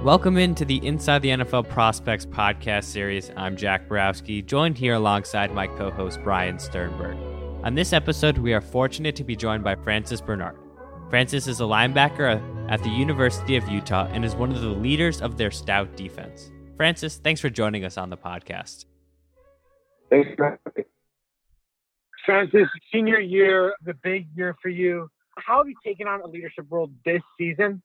Welcome into the Inside the NFL Prospects podcast series. I'm Jack Borowski, joined here alongside my co-host Brian Sternberg. On this episode, we are fortunate to be joined by Francis Bernard. Francis is a linebacker at the University of Utah and is one of the leaders of their stout defense. Francis, thanks for joining us on the podcast. Thanks for having me. Francis, senior year, the big year for you. How have you taken on a leadership role this season?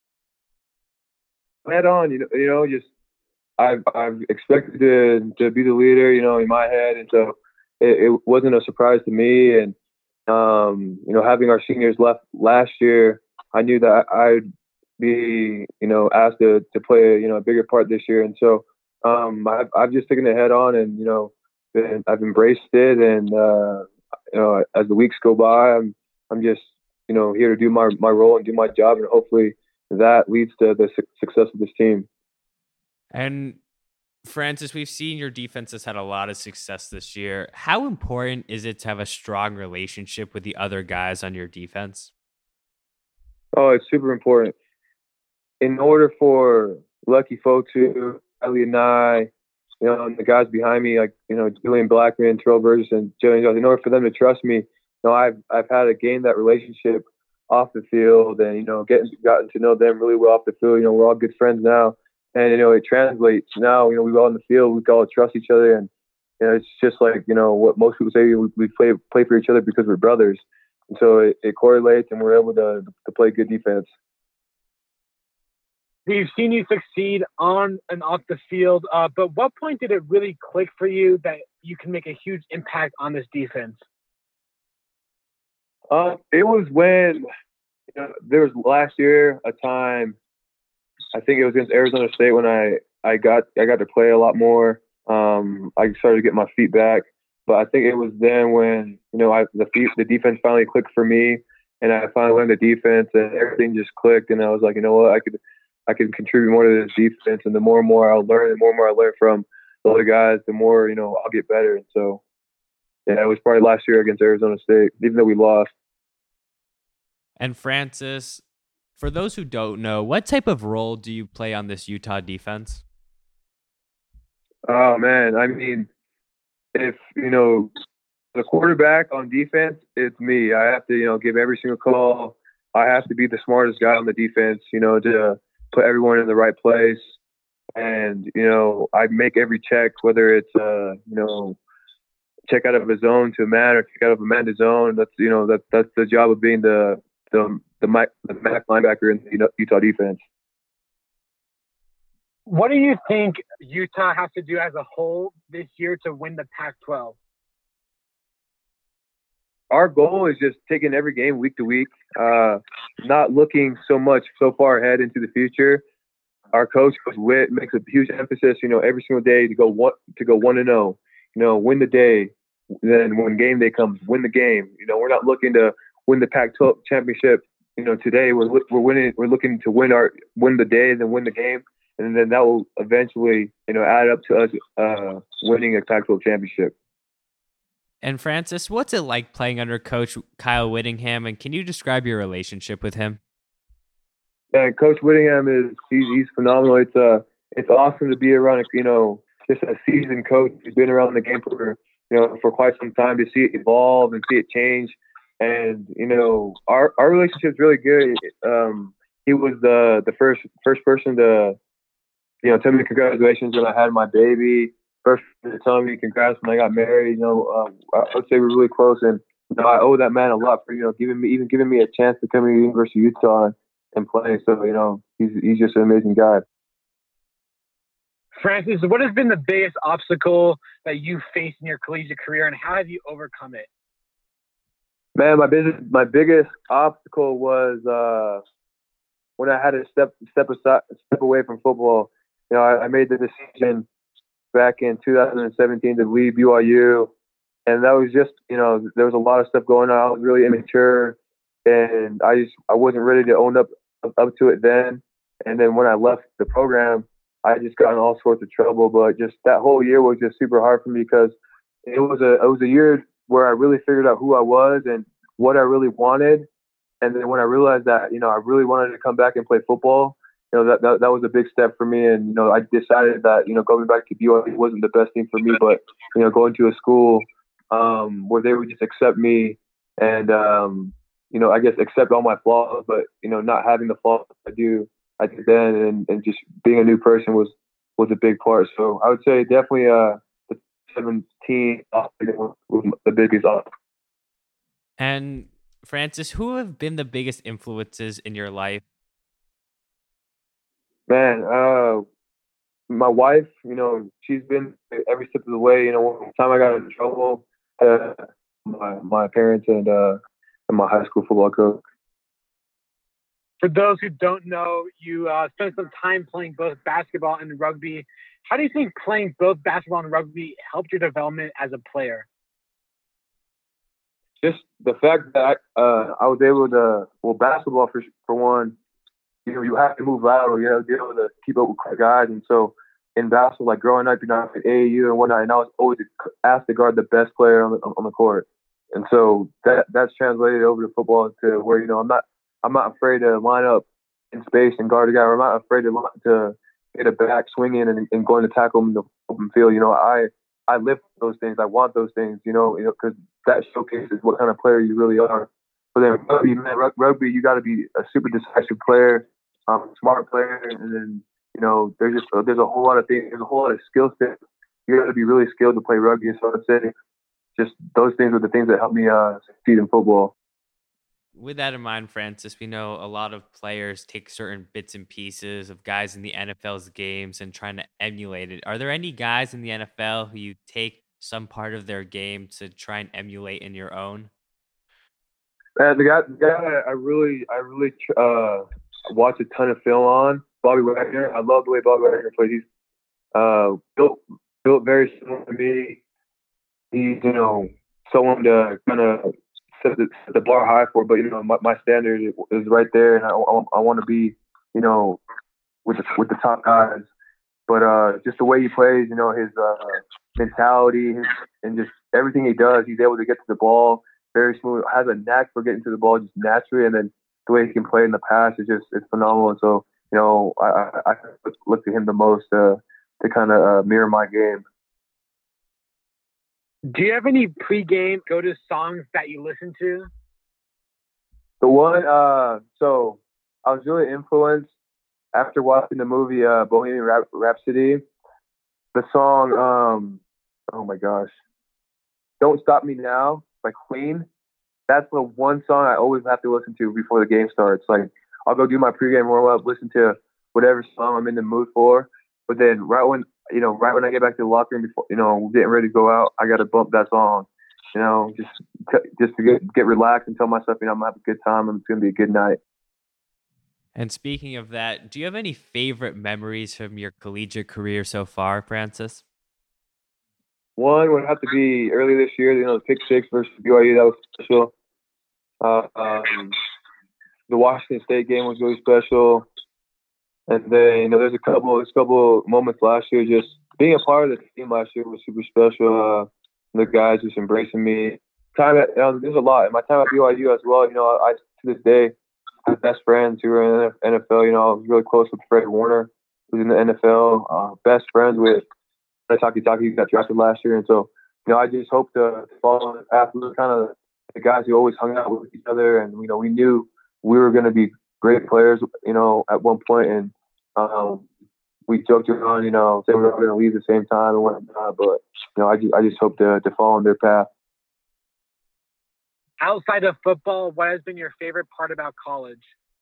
Head on, just I've expected to be the leader, in my head, and so it wasn't a surprise to me. And having our seniors left last year, I knew that I'd be asked to play a bigger part this year, and so I've just taken it head on, and I've embraced it, and as the weeks go by, I'm just here to do my role and do my job, and hopefully that leads to the success of this team. And Francis, we've seen your defense has had a lot of success this year. How important is it to have a strong relationship with the other guys on your defense? Oh, it's super important. In order for Lucky Fotu, Ellie and I, and the guys behind me, like, Julian Blackman, Terrell Burgess, and Jillian Jones, in order for them to trust me, I've had to gain that relationship off the field, and gotten to know them really well off the field. We're all good friends now, and it translates now. We all in the field, we all trust each other, and it's just like what most people say, we play for each other because we're brothers, and so it correlates, and we're able to play good defense. We've seen you succeed on and off the field, but what point did it really click for you that you can make a huge impact on this defense? It was when there was last year a time, I think it was against Arizona State, when I got to play a lot more. I started to get my feet back, but I think it was then when the defense finally clicked for me, and I finally learned the defense, and everything just clicked, and I was like, what, I could contribute more to this defense, and the more and more I'll learn, from the other guys, the more I'll get better. And so yeah, it was probably last year against Arizona State, even though we lost. And Francis, for those who don't know, what type of role do you play on this Utah defense? Oh man, I mean, if the quarterback on defense, it's me. I have to give every single call. I have to be the smartest guy on the defense, to put everyone in the right place. And I make every check, whether it's check out of a zone to a man or check out of a man to zone. That's that's the job of being the MAC linebacker in the Utah defense. What do you think Utah has to do as a whole this year to win the Pac-12? Our goal is just taking every game week to week, not looking so far ahead into the future. Our coach, Coach Witt, makes a huge emphasis, every single day to go 1-0, win the day. Then when game day comes, win the game. We're not looking to win the Pac-12 championship. Today we're winning. We're looking to win the day, then win the game, and then that will eventually, add up to us winning a Pac-12 championship. And Francis, what's it like playing under Coach Kyle Whittingham, and can you describe your relationship with him? Yeah, Coach Whittingham he's phenomenal. It's awesome to be around just a seasoned coach who's been around the game for quite some time, to see it evolve and see it change. And our relationship is really good. He was the first person to tell me congratulations when I had my baby. First to tell me congrats when I got married. I would say we're really close, and I owe that man a lot for giving me a chance to come to the University of Utah and play. So he's just an amazing guy. Francis, what has been the biggest obstacle that you faced in your collegiate career, and how have you overcome it? Man, my biggest obstacle was when I had to step away from football. I made the decision back in 2017 to leave BYU, and that was just there was a lot of stuff going on. I was really immature, and I wasn't ready to own up to it then. And then when I left the program, I just got in all sorts of trouble. But just that whole year was just super hard for me, because it was a year where I really figured out who I was and what I really wanted. And then when I realized that, I really wanted to come back and play football, that was a big step for me. And, I decided that, going back to BYU wasn't the best thing for me, but, going to a school where they would just accept me and, I guess accept all my flaws, but, not having the flaws I did then and just being a new person was a big part. So I would say definitely the 17 was the biggest off. And Francis, who have been the biggest influences in your life? Man, my wife, she's been every step of the way. One time I got in trouble, my parents and my high school football coach. For those who don't know, you spent some time playing both basketball and rugby. How do you think playing both basketball and rugby helped your development as a player? Just the fact that I was able to, basketball for one, you have to move out or you have to be able to keep up with guys. And so in basketball, like growing up, at AAU and whatnot, and I was always asked to guard the best player on the court. And so that's translated over to football to where, I'm not afraid to line up in space and guard a guy. Or I'm not afraid to get a back swing in and going to tackle him in the open field. I live for those things. I want those things, because that showcases what kind of player you really are. But then rugby, you got to be a super decisive player, smart player, and then there's a whole lot of things. There's a whole lot of skill sets. You got to be really skilled to play rugby. So I'd say just those things are the things that help me succeed in football. With that in mind, Francis, we know a lot of players take certain bits and pieces of guys in the NFL's games and trying to emulate it. Are there any guys in the NFL who you take some part of their game to try and emulate in your own? The guy I really watch a ton of film on, Bobby Wagner. I love the way Bobby Wagner plays. He's built very similar to me. He's someone to kind of set the bar high for, but my standard is right there, and I want to be with the top guys. But just the way he plays, his mentality, and just everything he does, he's able to get to the ball very smooth. Has a knack for getting to the ball just naturally, and then the way he can play in the pass is it's phenomenal. And so I look to him the most to kind of mirror my game. Do you have any pregame go-to songs that you listen to? The one, so I was really influenced after watching the movie Bohemian Rhapsody. The song, oh my gosh, "Don't Stop Me Now" by Queen. That's the one song I always have to listen to before the game starts. Like, I'll go do my pregame warm-up, listen to whatever song I'm in the mood for. But then right when I get back to the locker room, before getting ready to go out, I got to bump that song. Just to get relaxed and tell myself, I'm gonna have a good time and it's gonna be a good night. And speaking of that, do you have any favorite memories from your collegiate career so far, Francis? One would have to be early this year. The pick six versus BYU, that was special. The Washington State game was really special. And then, there's a couple moments last year. Just being a part of the team last year was super special. The guys just embracing me. There's a lot. In my time at BYU as well, I to this day have best friends who are in the NFL. I was really close with Fred Warner, who's in the NFL. Best friends with Taki, who got drafted last year. And so, I just hope to follow on the path. We were kind of the guys who always hung out with each other, and we knew we were going to be great players, at one point, and we joked around, say we were going to leave at the same time and whatnot. But I just hope to follow in their path. Outside of football, what has been your favorite part about college?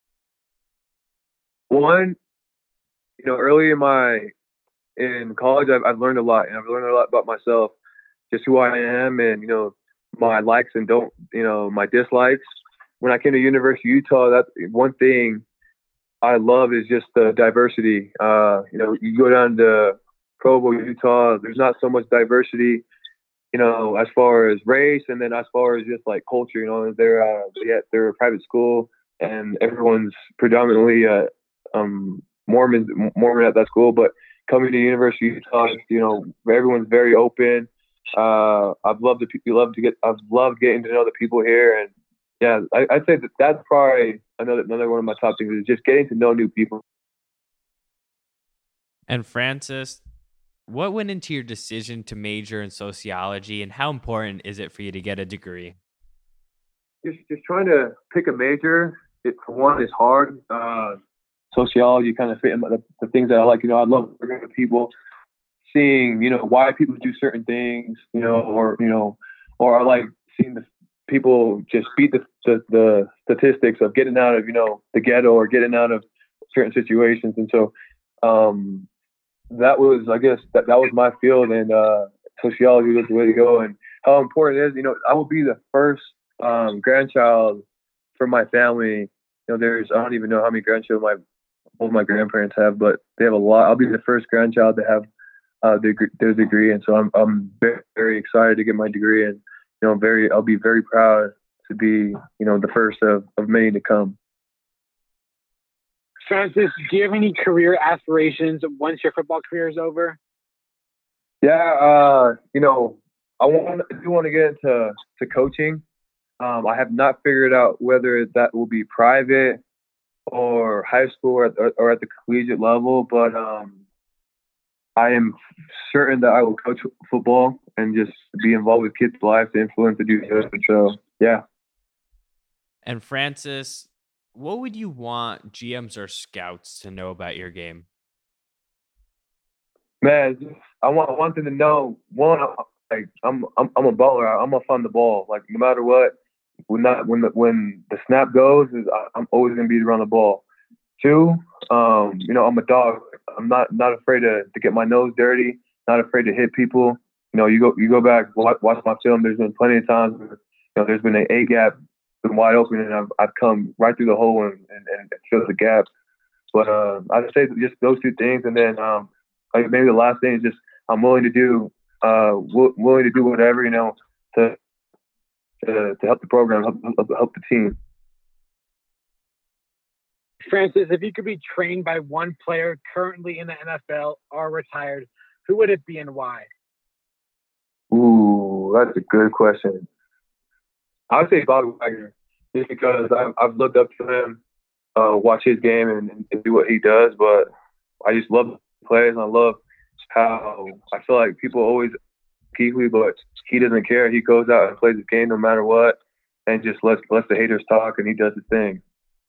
One, early in college, I've learned a lot, and I've learned a lot about myself, just who I am, and my likes and my dislikes. When I came to University of Utah, that's one thing I love is just the diversity. You go down to Provo, Utah, there's not so much diversity, as far as race, and then as far as just like culture. They're a private school, and everyone's predominantly Mormon at that school. But coming to University of Utah, everyone's very open. I've loved getting to know the people here, and yeah, I'd say that's probably another one of my top things is just getting to know new people. And Francis, what went into your decision to major in sociology, and how important is it for you to get a degree? Just trying to pick a major. It for one is hard. Sociology kind of fit in the things that I like. I love working with people, seeing why people do certain things. Or I like seeing the people just beat the statistics of getting out of the ghetto or getting out of certain situations. And so that was, I guess, that was my field, and sociology was the way to go. And how important it is, I will be the first grandchild for my family. I don't even know how many grandchildren both my grandparents have, but they have a lot. I'll be the first grandchild to have their degree, and so I'm very, very excited to get my degree, and I'll be very proud to be the first of many to come. Francis, do you have any career aspirations once your football career is over? Yeah, I do want to get into coaching. I have not figured out whether that will be private or high school or at the collegiate level, but I am certain that I will coach football and just be involved with kids' lives to influence to do good. So, yeah. And Francis, what would you want GMs or scouts to know about your game? Man, I want them to know, one, like I'm a baller. I'm gonna find the ball. Like no matter what, when the snap goes, I'm always gonna be around the ball. Two, I'm a dog. I'm not afraid to get my nose dirty. Not afraid to hit people. You go back, watch my film. There's been plenty of times where, there's been an A gap, been wide open, and I've come right through the hole and filled the gap. But I'd say just those two things, and then maybe the last thing is just I'm willing to do whatever to help the program, help the team. Francis, if you could be trained by one player currently in the NFL or retired, who would it be and why? Ooh, that's a good question. I would say Bobby Wagner, just because I've looked up to him, watch his game and do what he does. But I just love the plays, and I love how I feel like people always Kuechly, but he doesn't care. He goes out and plays his game no matter what, and just lets the haters talk, and he does his thing.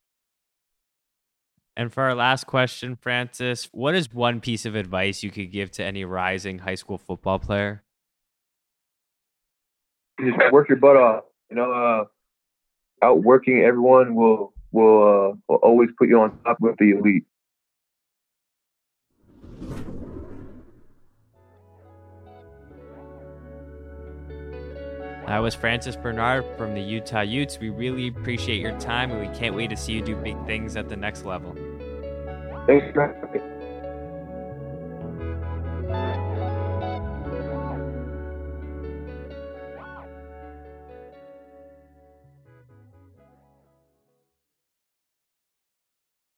And for our last question, Francis, what is one piece of advice you could give to any rising high school football player? Just work your butt off. Outworking everyone will always put you on top with the elite. That was Francis Bernard from the Utah Utes. We really appreciate your time, and we can't wait to see you do big things at the next level. Thanks,